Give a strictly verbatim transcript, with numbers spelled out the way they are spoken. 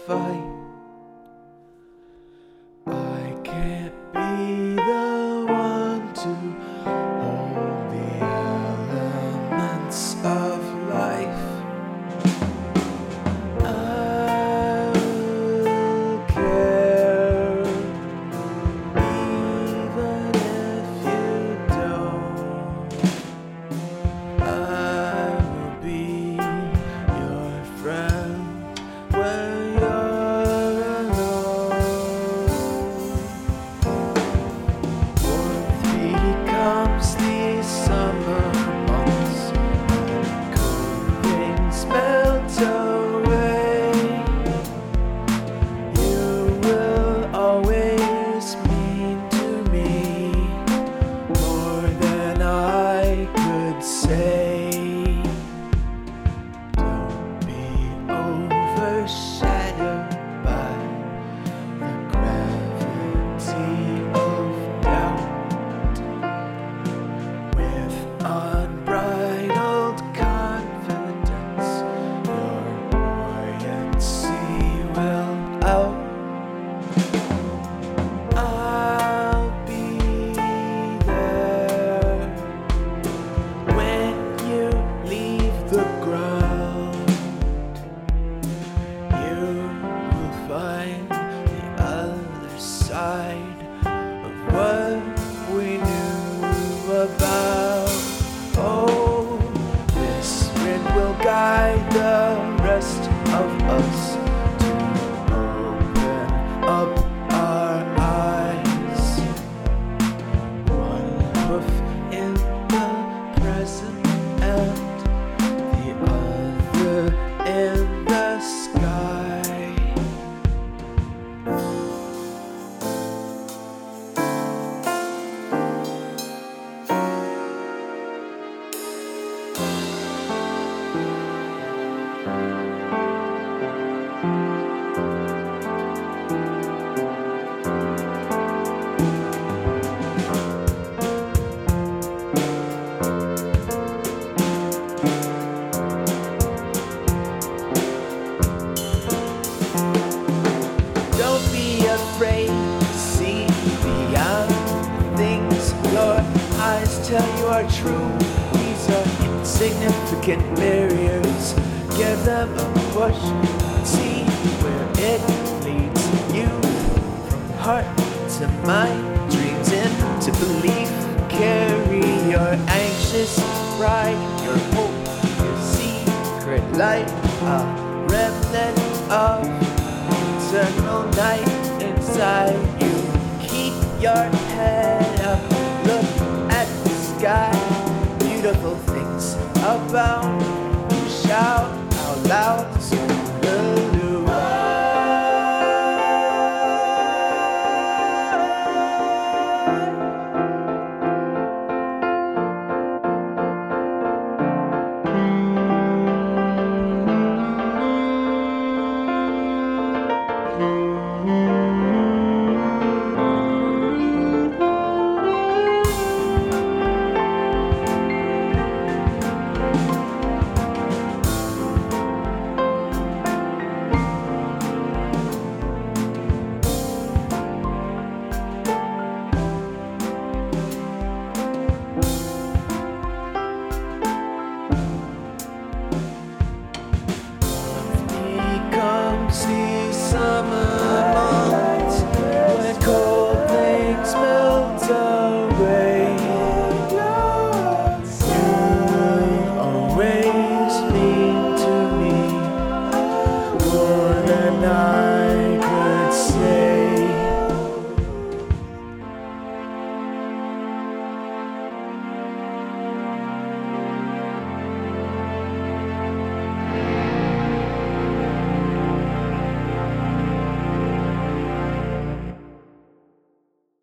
fight. I can't be the one to hold the elements of life. I'll care even if you don't. I will be your friend when you're alone. Warmth becomes these summer months, cold things melt away. You will always mean to me more than I could say. Don't be overshadowed by the gravity of doubt. With unbridled confidence, your buoyancy will out. I'll be there when you leave the ground. You will find the other side of what we knew about. Oh, this wind will guide the rest of us to open up our eyes. One hoof in the present and the other in the sky. Don't be afraid to see beyond the things your eyes tell you are true. These are insignificant barriers. Give them a push and see where it leads you. From heart to mind, dreams into belief. Carry your anxious pride, your hope, your secret light, a remnant of eternal night inside you. Keep your head up, look at the sky. Beautiful things abound. Shout out loud to the these summer months when cold things melt away. You always mean to me more than I